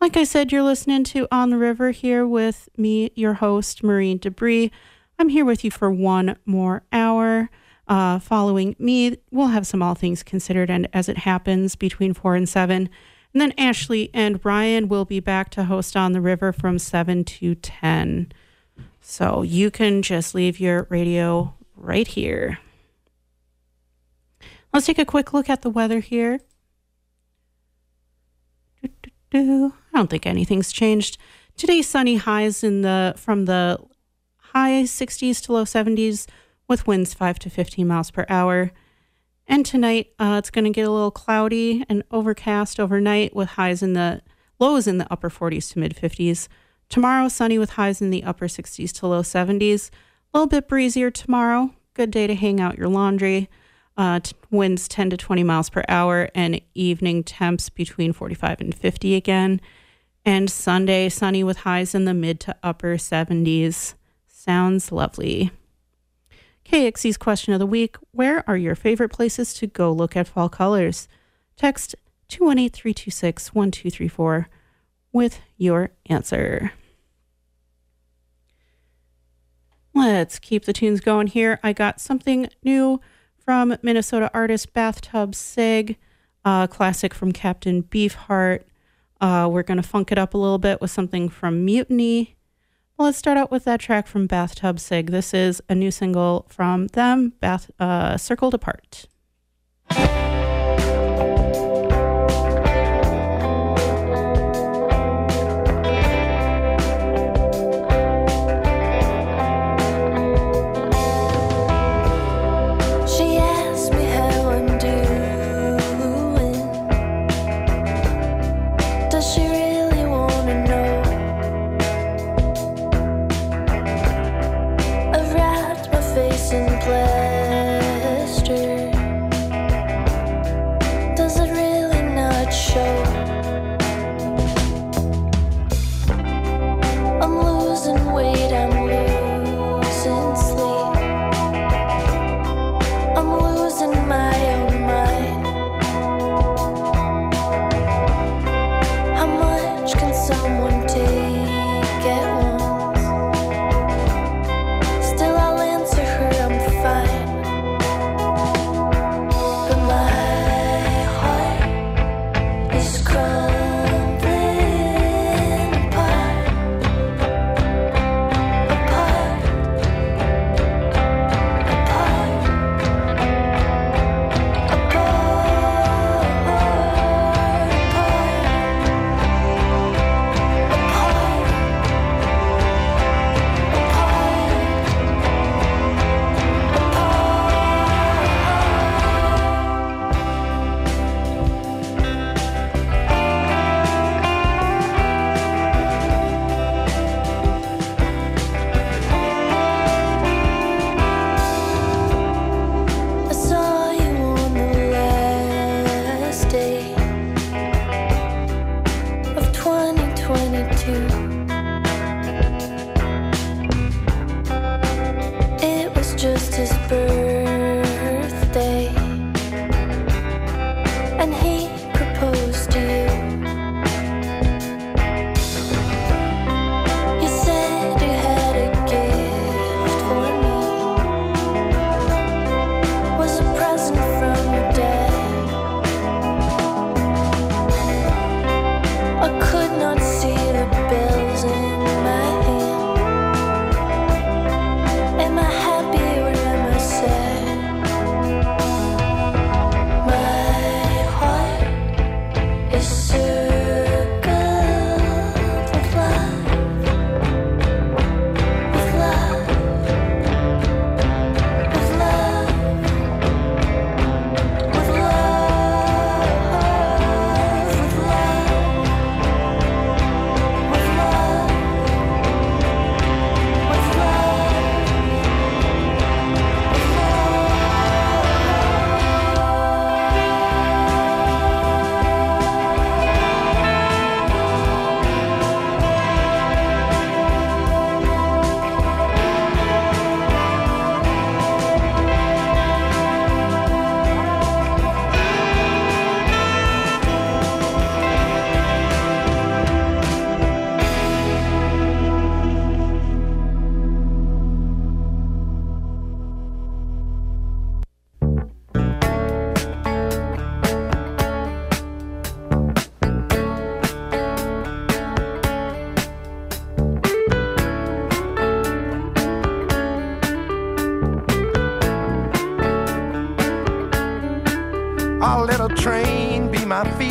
Like I said, you're listening to On the River here with me, your host, Maureen Debris. I'm here with you for one more hour. Following me, we'll have some All Things Considered and As It Happens between 4 and 7. And then Ashley and Brian will be back to host On the River from 7 to 10. So you can just leave your radio right here. Let's take a quick look at the weather here. I don't think anything's changed. Today's sunny highs from the high 60s to low 70s with winds 5 to 15 miles per hour. And tonight it's going to get a little cloudy and overcast overnight with lows in the upper 40s to mid 50s. Tomorrow sunny with highs in the upper 60s to low 70s. A little bit breezier tomorrow. Good day to hang out your laundry. Winds 10 to 20 miles per hour and evening temps between 45 and 50 again. And Sunday, sunny with highs in the mid to upper 70s. Sounds lovely. KXC's question of the week: where are your favorite places to go look at fall colors? Text 218-326-1234 with your answer. Let's keep the tunes going here. I got something new from Minnesota artist Bathtub Sig, classic from Captain Beefheart. We're going to funk it up a little bit with something from Mutiny. Well, let's start out with that track from Bathtub Sig. This is a new single from them, Circled Apart.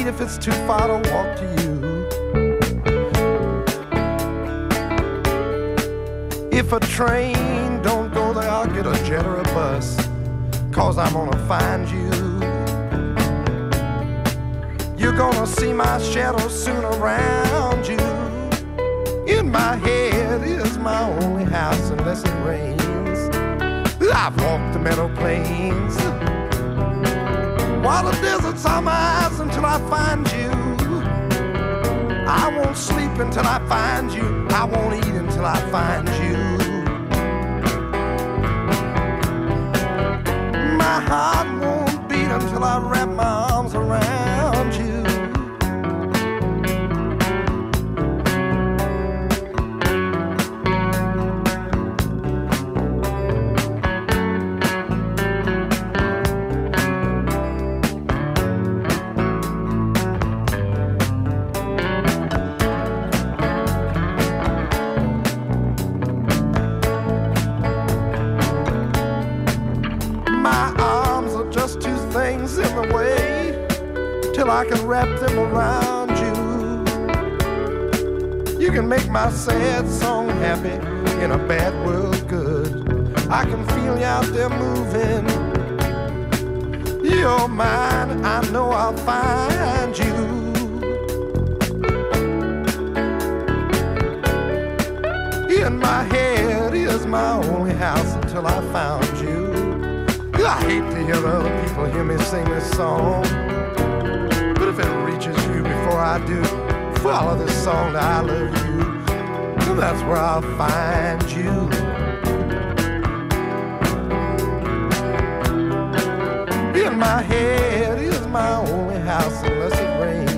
eat if it's too far to walk to you. If a train don't go there, I'll get a jet or a bus, 'cause I'm gonna find you. You're gonna see my shadow soon around you. In my head is my only house unless it rains. I've walked the meadow plains, while the deserts are my eyes until I find you. I won't sleep until I find you. I won't eat until I find you. My heart won't beat until I wrap my arms around you. In the way till I can wrap them around you. You can make my sad song happy in a bad world good. I can feel you out there moving. You're mine, I know I'll find you. In my head is my only house until I found you. I hate to hear other people hear me sing this song, but if it reaches you before I do, follow this song that I love you, and that's where I'll find you. In my head is my only house unless it rains.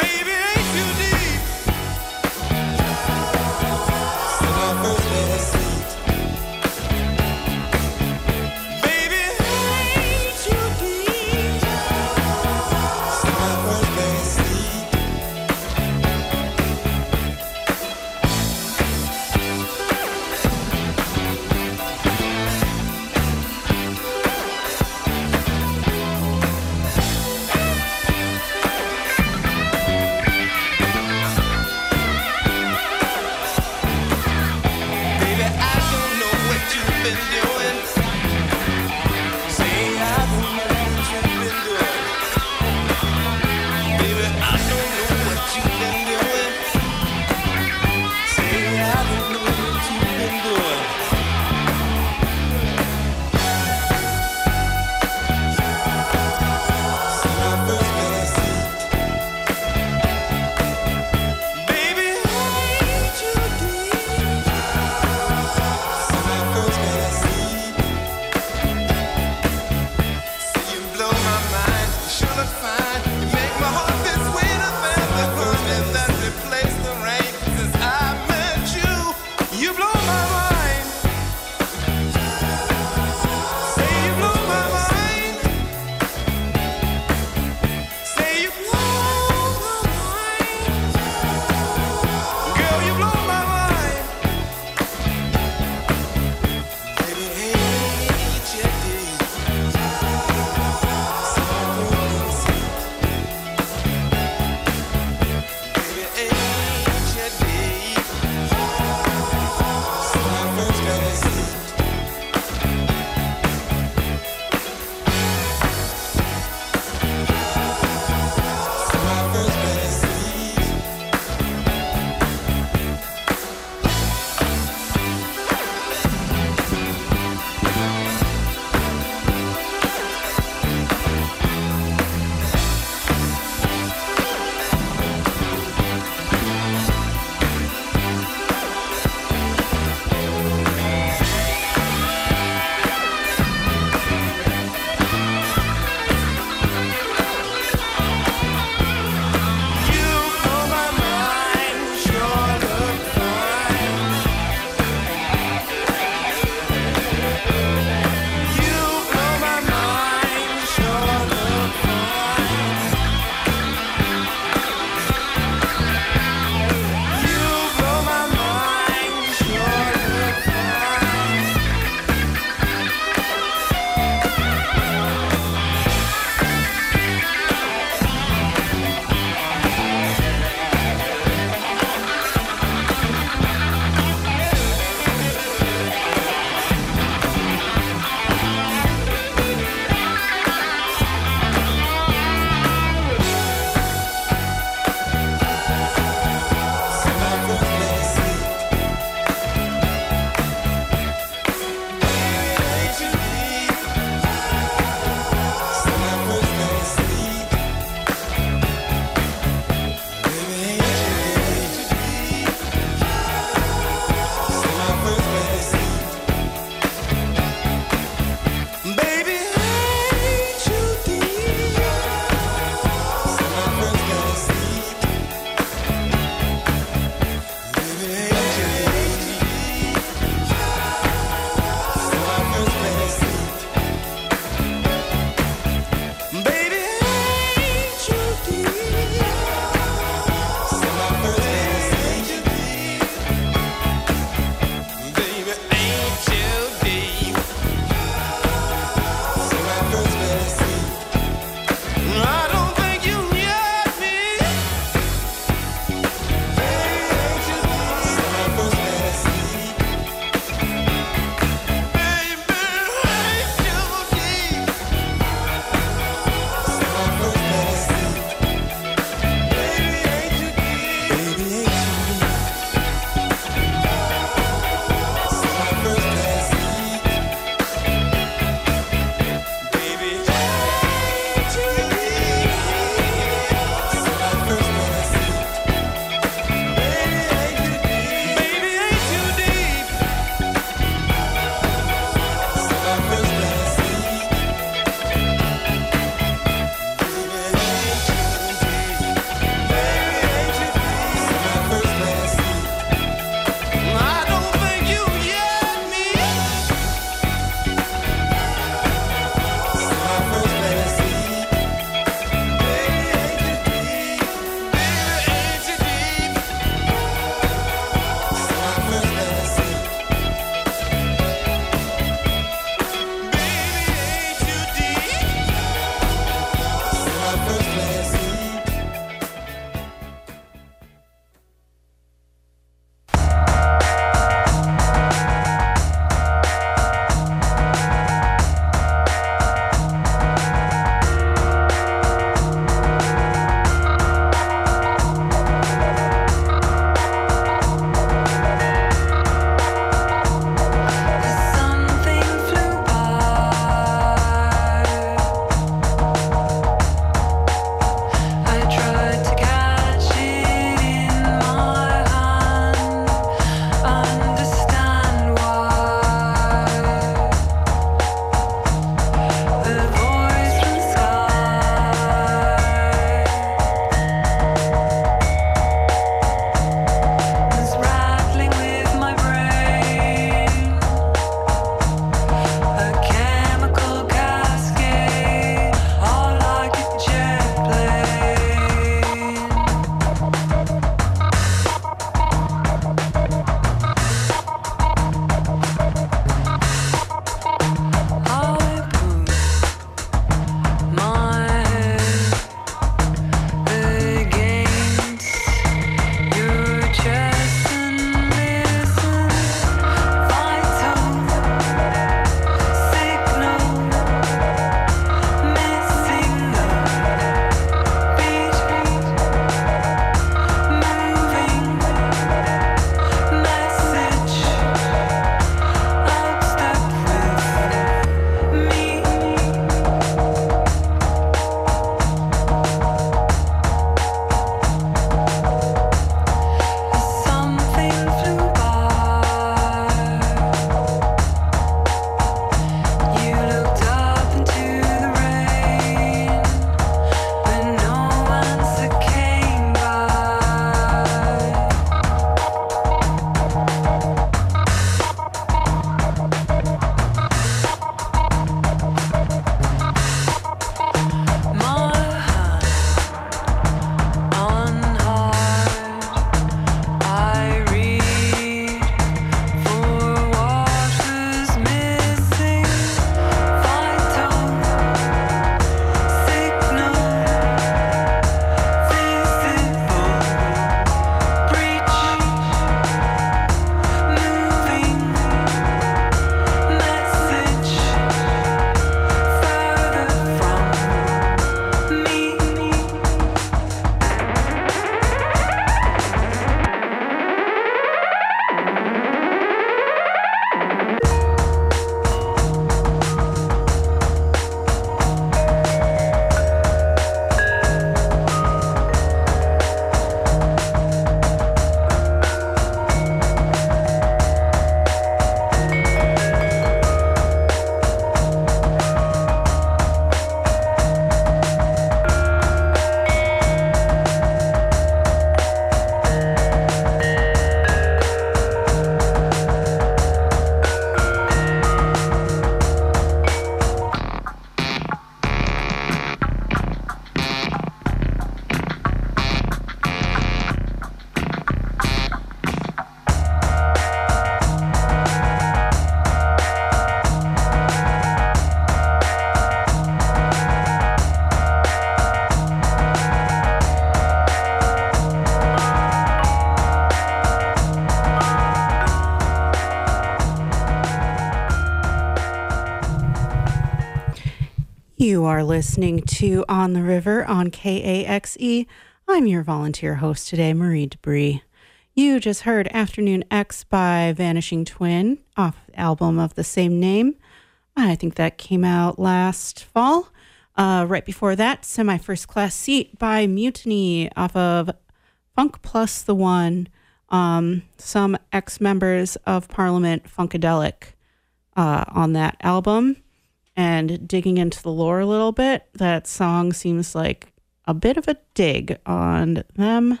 are listening to On the River on KAXE. I'm your volunteer host today, Marie Debris. You just heard Afternoon X by Vanishing Twin off the album of the same name. I think that came out last fall. Right before that, Semi First Class Seat by Mutiny off of Funk Plus the One. Some ex-members of Parliament Funkadelic on that album. And digging into the lore a little bit, that song seems like a bit of a dig on them.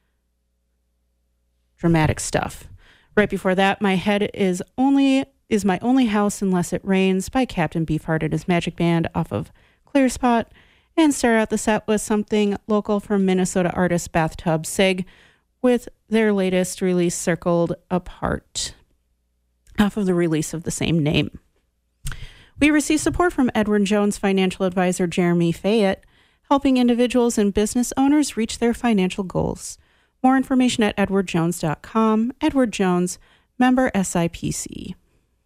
Dramatic stuff. Right before that, My Head is My Only House Unless It Rains by Captain Beefheart and his Magic Band off of Clear Spot. And start out the set with something local from Minnesota artist Bathtub Sig with their latest release, Circled Apart, off of the release of the same name. We receive support from Edward Jones financial advisor Jeremy Fayette, helping individuals and business owners reach their financial goals. More information at edwardjones.com. Edward Jones, member SIPC.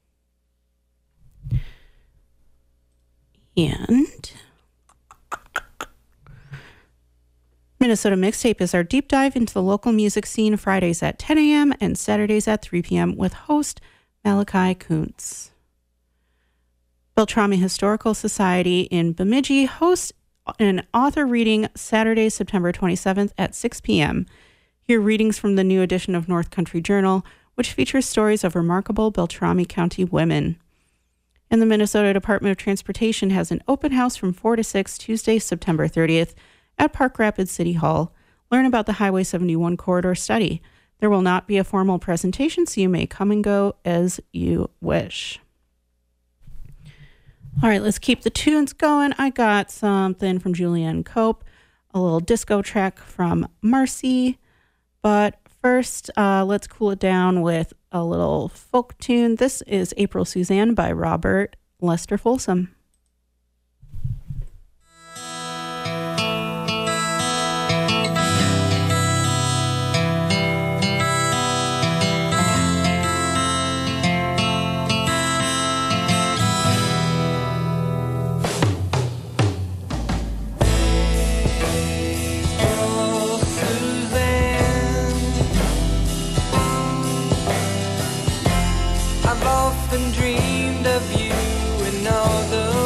And Minnesota Mixtape is our deep dive into the local music scene, Fridays at 10 a.m. and Saturdays at 3 p.m. with host Malachi Kuntz. Beltrami Historical Society in Bemidji hosts an author reading Saturday, September 27th at 6 p.m. Hear readings from the new edition of North Country Journal, which features stories of remarkable Beltrami County women. And the Minnesota Department of Transportation has an open house from 4 to 6 Tuesday, September 30th at Park Rapids City Hall. Learn about the Highway 71 corridor study. There will not be a formal presentation, so you may come and go as you wish. All right, let's keep the tunes going. I got something from Julianne Cope, a little disco track from Marcy. But first, let's cool it down with a little folk tune. This is April Suzanne by Robert Lester Folsom. Often dreamed of you and all the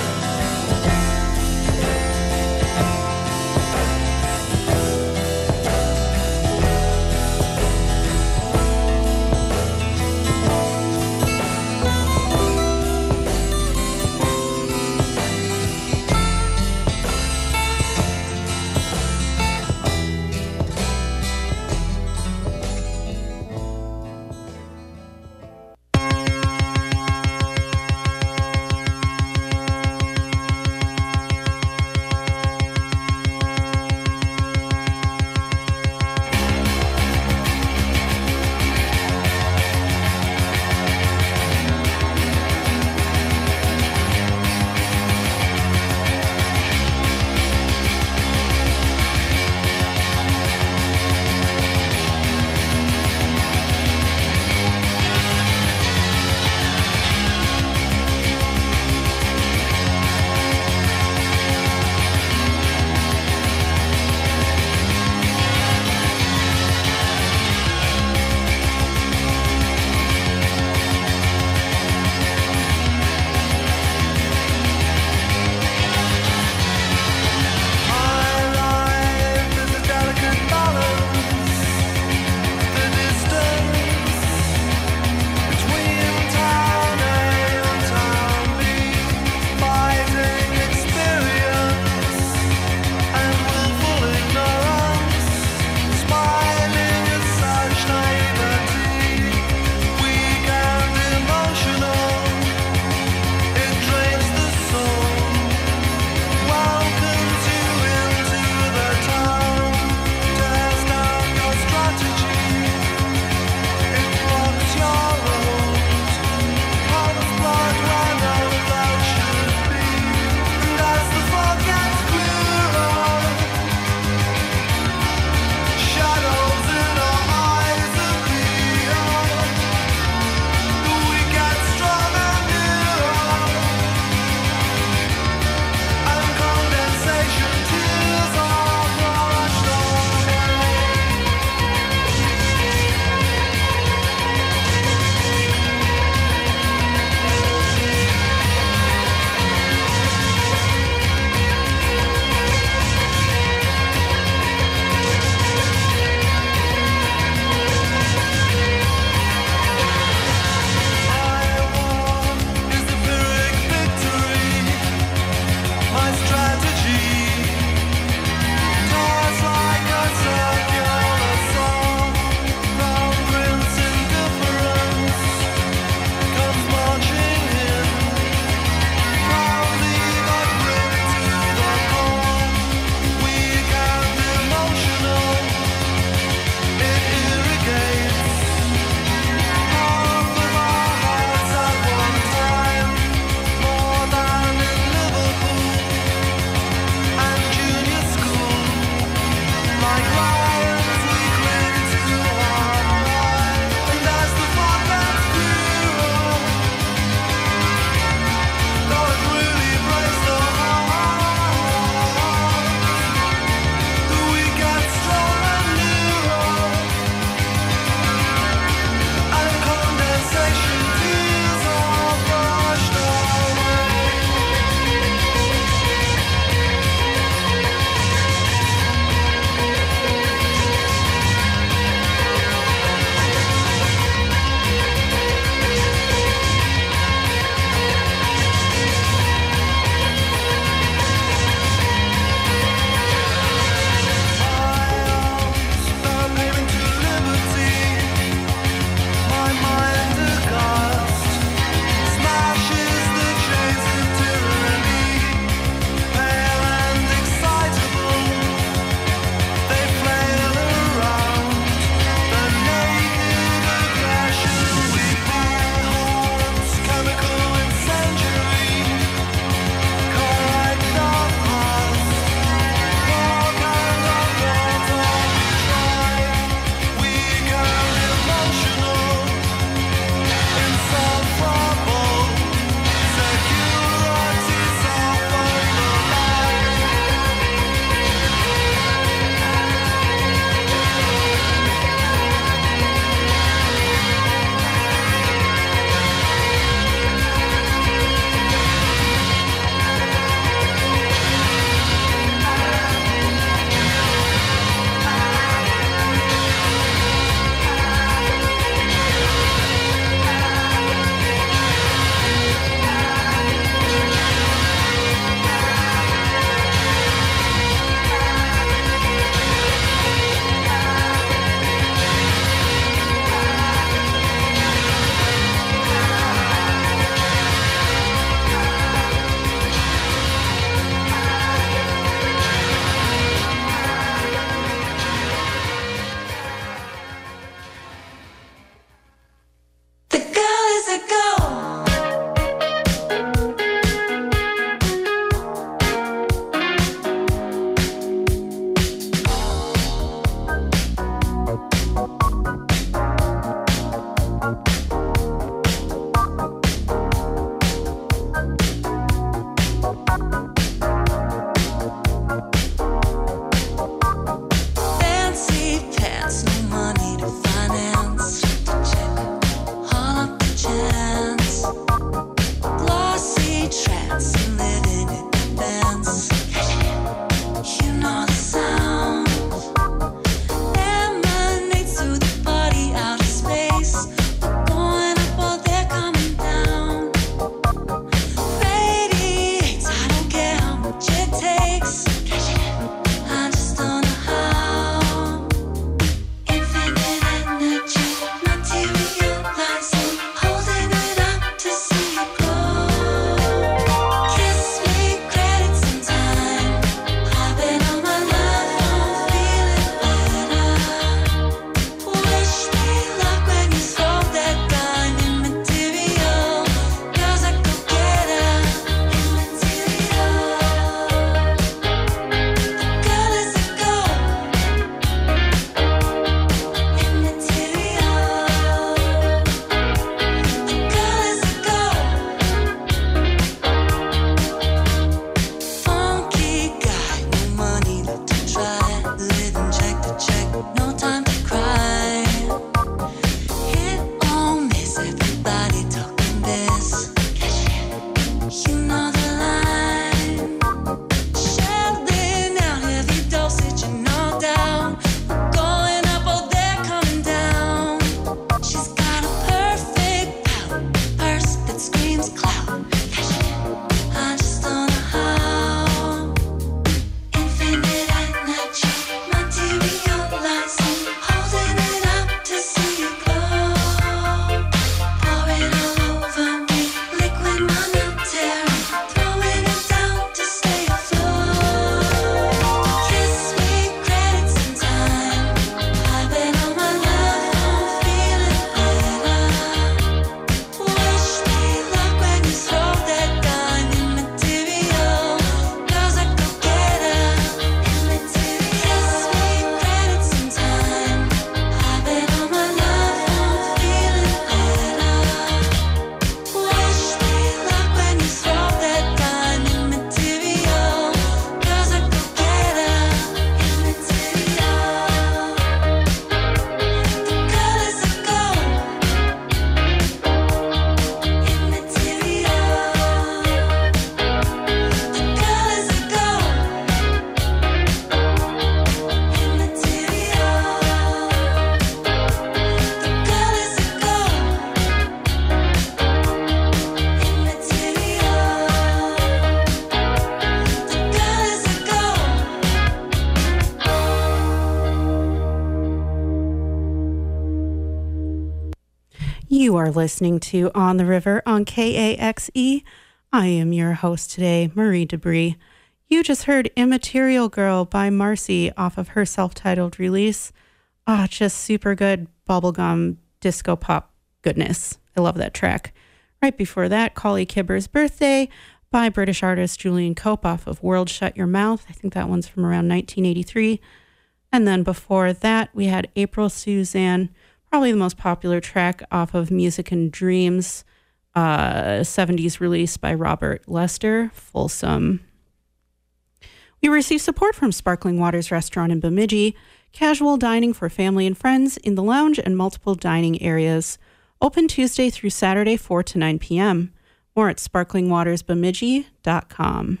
You are listening to On the River on KAXE. I am your host today, Marie Debris. You just heard Immaterial Girl by Marcy off of her self-titled release. Just super good bubblegum disco pop goodness. I love that track. Right before that, Collie Kibber's Birthday by British artist Julian Cope off of World Shut Your Mouth. I think that one's from around 1983. And then before that, we had April Suzanne, probably the most popular track off of Music and Dreams, 70s release by Robert Lester, Folsom. We received support from Sparkling Waters Restaurant in Bemidji, casual dining for family and friends in the lounge and multiple dining areas. Open Tuesday through Saturday, 4 to 9 p.m. More at sparklingwatersbemidji.com.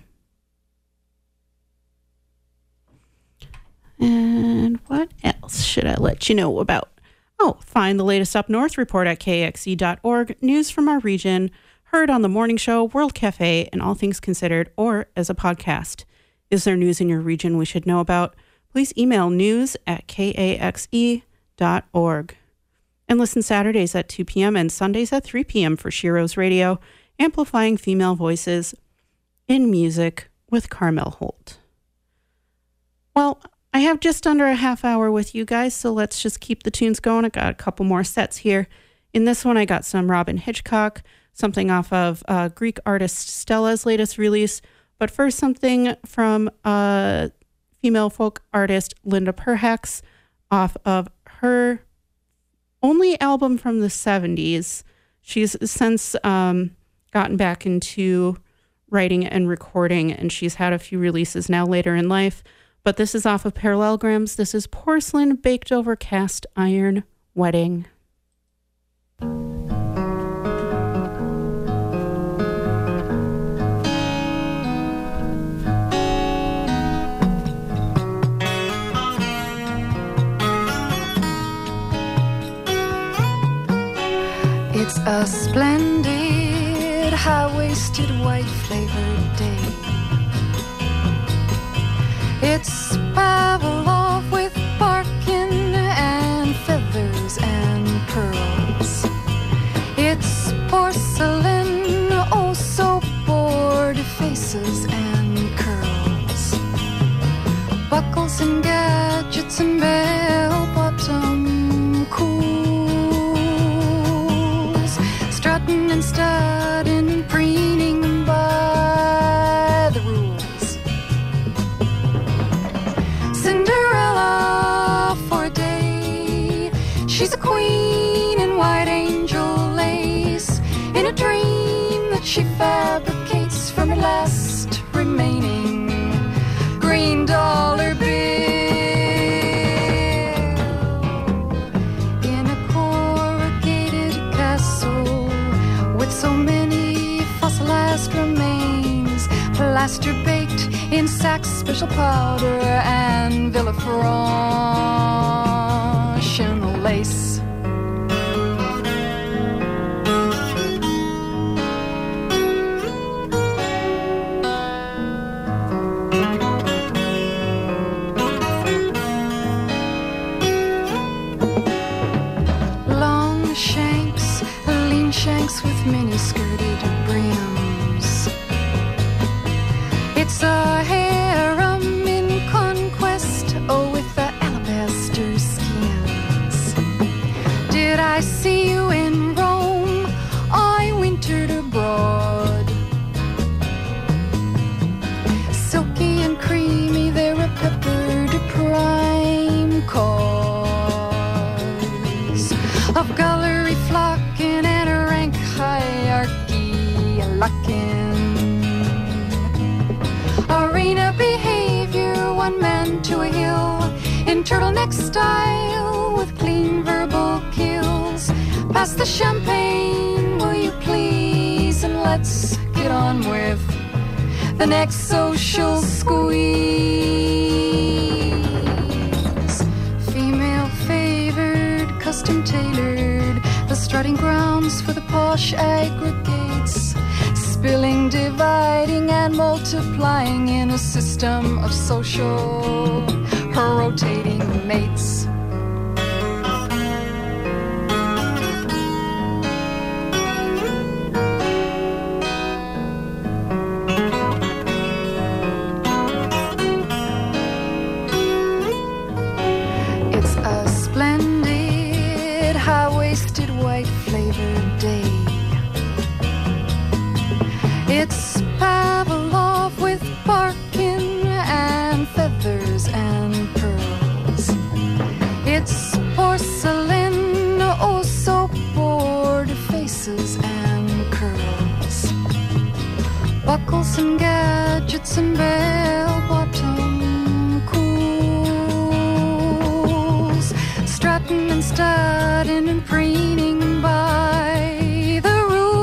And what else should I let you know about? Find the latest Up North report at kxe.org, news from our region, heard on the morning show, World Cafe, and All Things Considered, or as a podcast. Is there news in your region we should know about? Please email news@kaxe.org. And listen Saturdays at 2 p.m. and Sundays at 3 p.m. for Shiro's Radio, amplifying female voices in music with Carmel Holt. Well, I have just under a half hour with you guys, so let's just keep the tunes going. I got a couple more sets here. In this one, I got some Robin Hitchcock, something off of Greek artist Stella's latest release. But first, something from female folk artist Linda Perhacs off of her only album from the 70s. She's since gotten back into writing and recording, and she's had a few releases now later in life. But this is off of Parallelograms. This is Porcelain Baked Over Cast Iron Wedding. It's a splendid, high-waisted, white-flavored day. It's Pavlov with barkin and feathers and pearls. It's porcelain, oh so bored, faces and curls. Buckles and gadgets and bell-bottom cools. Strutting and studding and preening by the rules. Cinderella for a day. She's a queen in white angel lace, in a dream that she fabricates from her last remaining green dollar bill. In a corrugated castle with so many fossilized remains, plaster baked in Saks special powder and Villefranche in the lace. Long shanks, lean shanks with mini-skirted brims. It's a harem in conquest, oh, with the alabaster skins. Did I see you in Rome? I wintered abroad. Silky and creamy, they're a peppered prime cause of gallery flocking and a rank hierarchy locking. Arena behavior, one man to a hill, in turtleneck style with clean verbal kills. Pass the champagne, will you please, and let's get on with the next social squeeze. Female favored, custom tailored, the starting grounds for the posh aggregates. Spilling, dividing, and multiplying in a system of social, her rotating mates. and gadgets and bell-bottom cools, strutting and studding and preening by the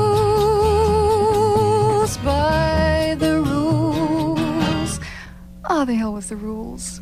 rules, by the rules. Ah, the hell with the rules.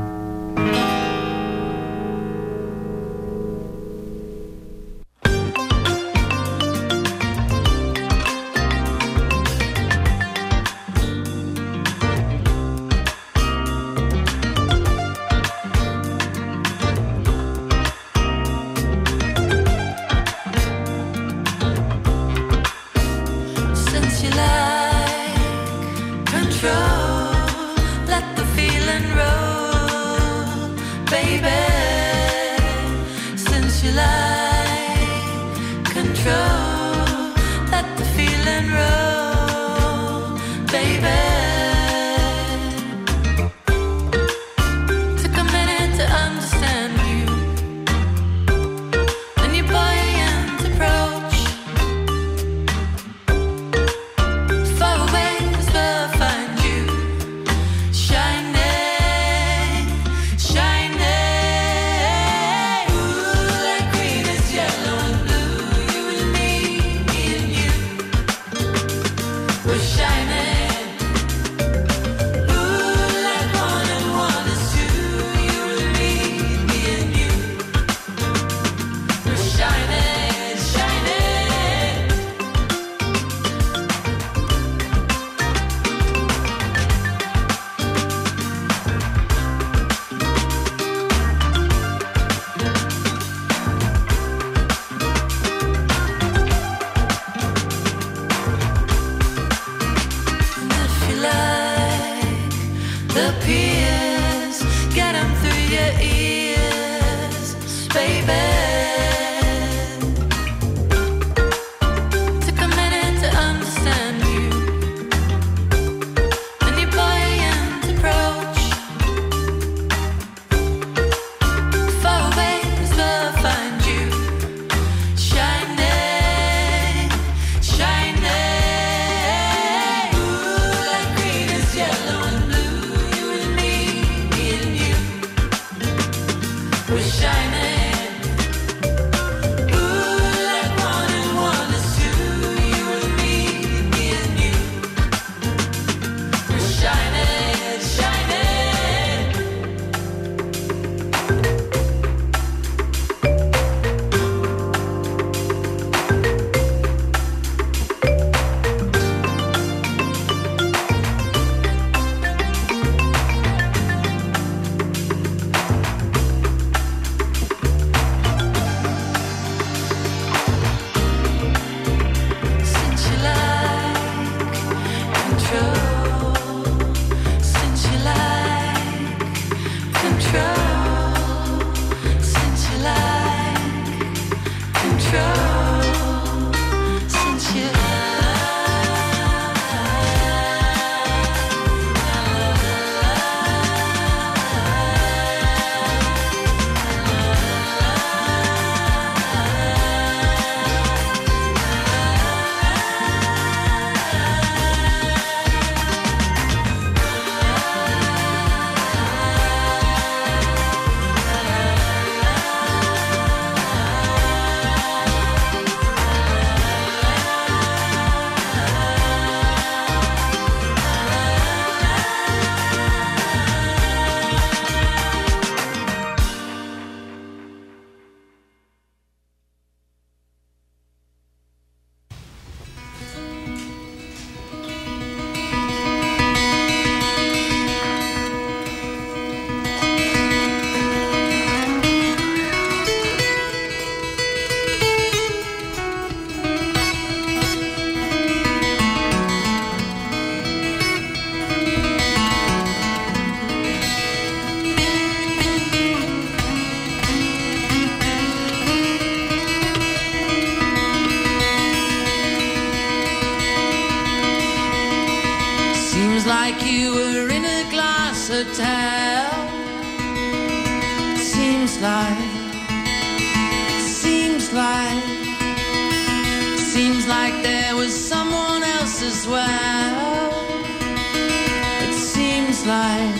like you were in a glass hotel. Seems like there was someone else as well. like,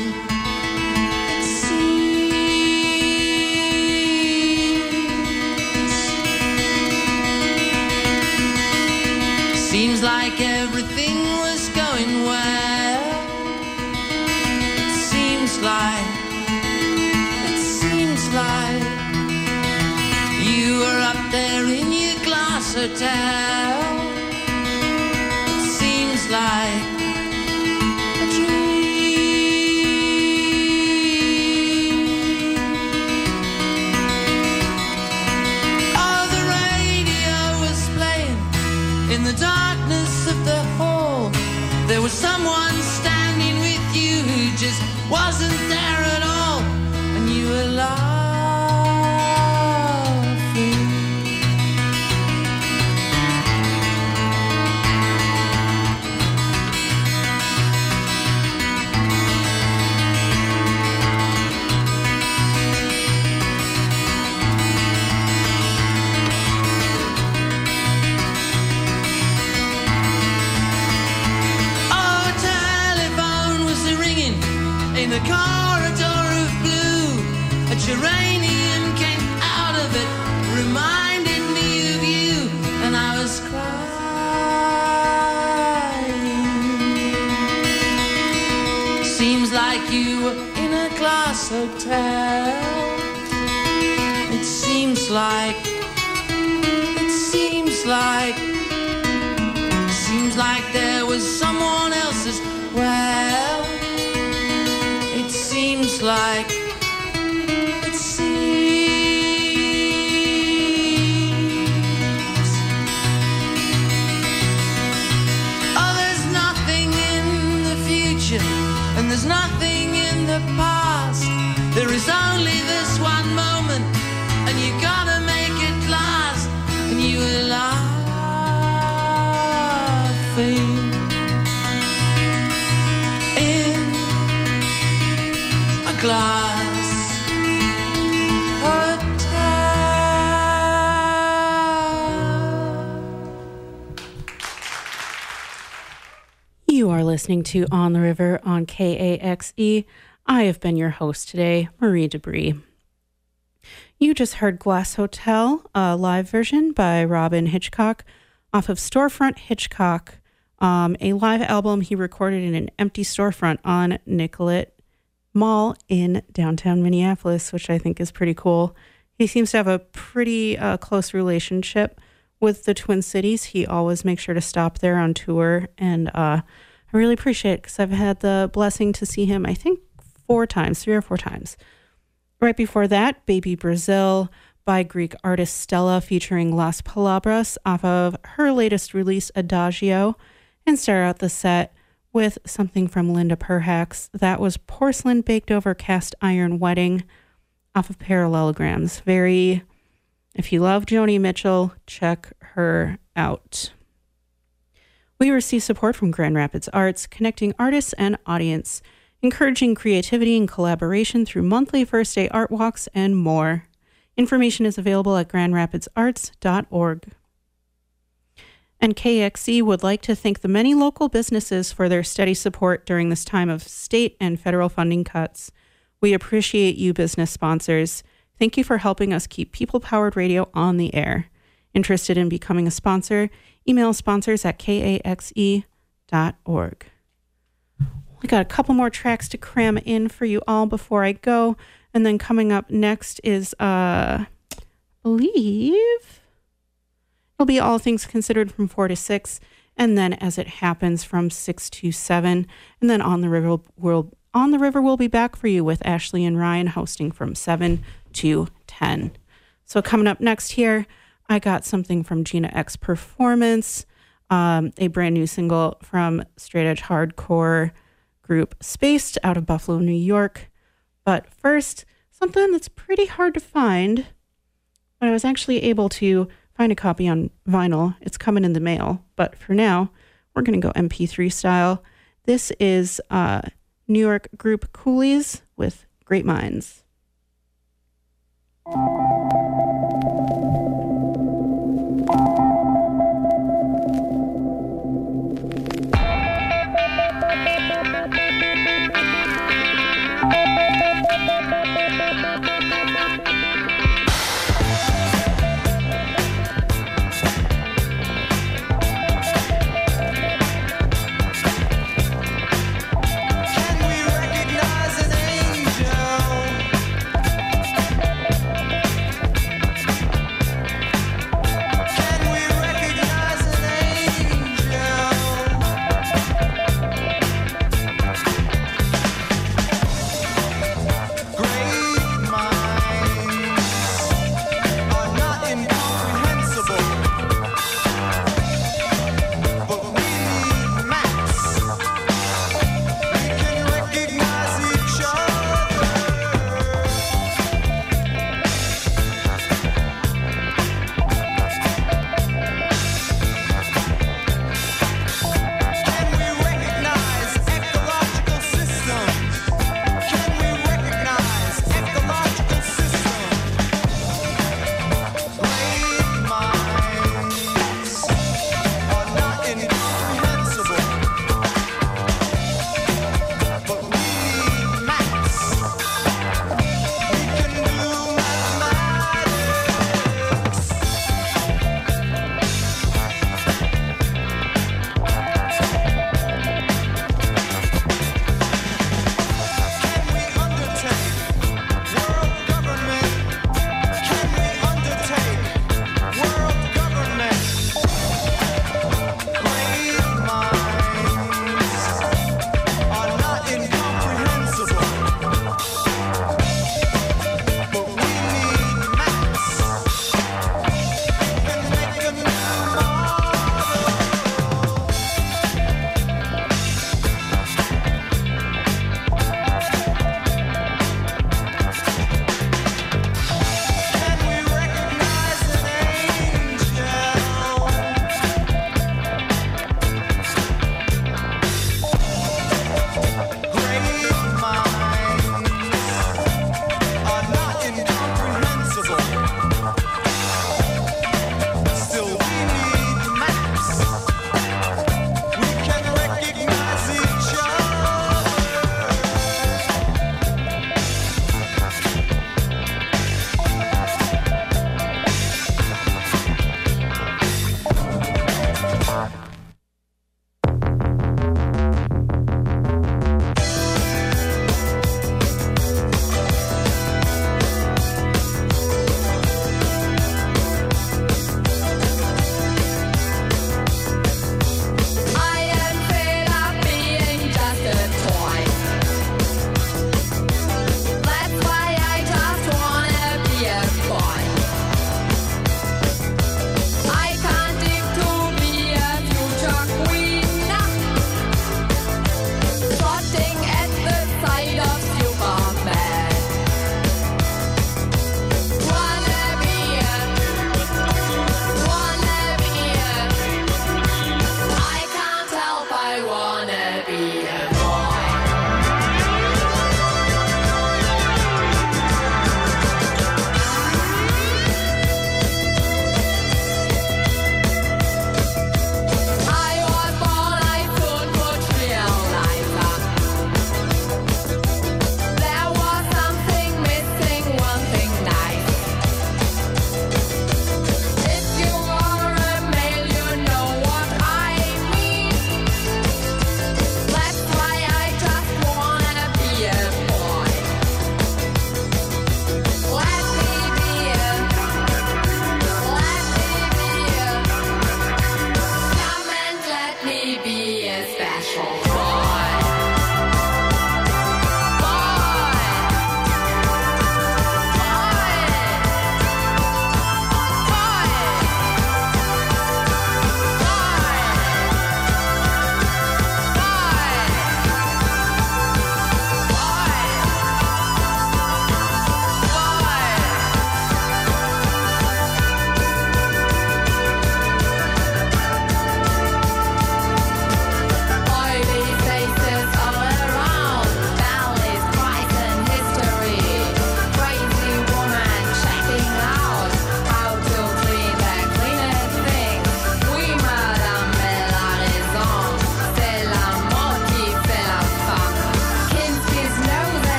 seems like everything was going well. It seems like you were up there in your glass hotel. It seems like a dream. Oh, the radio was playing in the darkness of the hall. There was someone standing with you who just wasn't there at all, and you were laughing. In a corridor of blue, a geranium came out of it, reminded me of you, and I was crying. Seems like you were in a glass hotel. It seems like there was someone else as well. It seems like oh, there's nothing in the future and there's nothing in the past. There is only this one moment and you gotta make it last. And you were laughing glass hotel. You are listening to On the River on KAXE. I have been your host today, Marie Debris. You just heard Glass Hotel, a live version by Robin Hitchcock off of Storefront Hitchcock, a live album he recorded in an empty storefront on Nicollet Mall in downtown Minneapolis, which I think is pretty cool. He seems to have a pretty close relationship with the Twin Cities. He always makes sure to stop there on tour, and I really appreciate it because I've had the blessing to see him, I think, 3 or 4 times. Right before that, Baby Brazil by Greek artist Stella featuring Las Palabras off of her latest release, Adagio, and start out the set with something from Linda Perhacs. That was Porcelain Baked Over Cast Iron Wedding off of Parallelograms. If you love Joni Mitchell, check her out. We receive support from Grand Rapids Arts, connecting artists and audience, encouraging creativity and collaboration through monthly first day art walks and more. Information is available at grandrapidsarts.org. And KXE would like to thank the many local businesses for their steady support during this time of state and federal funding cuts. We appreciate you, business sponsors. Thank you for helping us keep people-powered radio on the air. Interested in becoming a sponsor? Email sponsors@kaxe.org. We got a couple more tracks to cram in for you all before I go. And then coming up next is, I believe... it'll be All Things Considered from 4 to 6, and then As It Happens from 6 to 7. And then On the River will be back for you with Ashley and Ryan hosting from 7 to 10. So coming up next here, I got something from Gina X Performance, a brand new single from straight edge hardcore group Spaced out of Buffalo, New York. But first, something that's pretty hard to find, but I was actually able to find a copy on vinyl. It's coming in the mail. But for now, we're going to go MP3 style. This is New York group Coolies with Great Minds.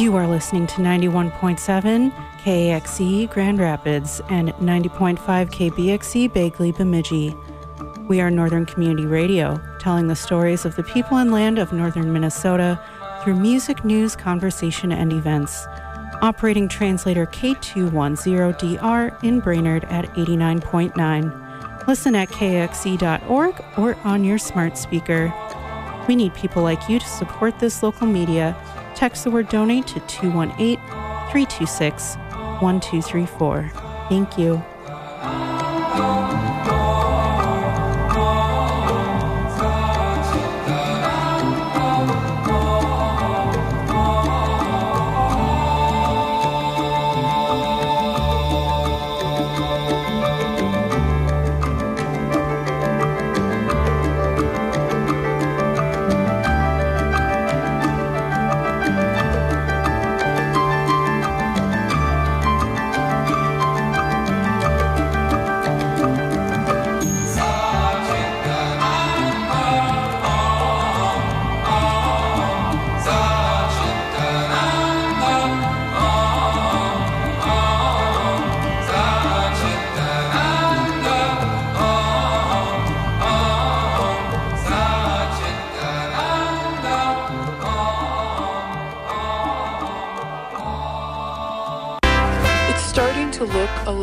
You are listening to 91.7 KAXE Grand Rapids and 90.5 KBXE Bagley Bemidji. We are Northern Community Radio, telling the stories of the people and land of northern Minnesota through music, news, conversation, and events. Operating translator K210DR in Brainerd at 89.9. Listen at kxe.org or on your smart speaker. We need people like you to support this local media. Text the word donate to 218-326-1234. Thank you. To look a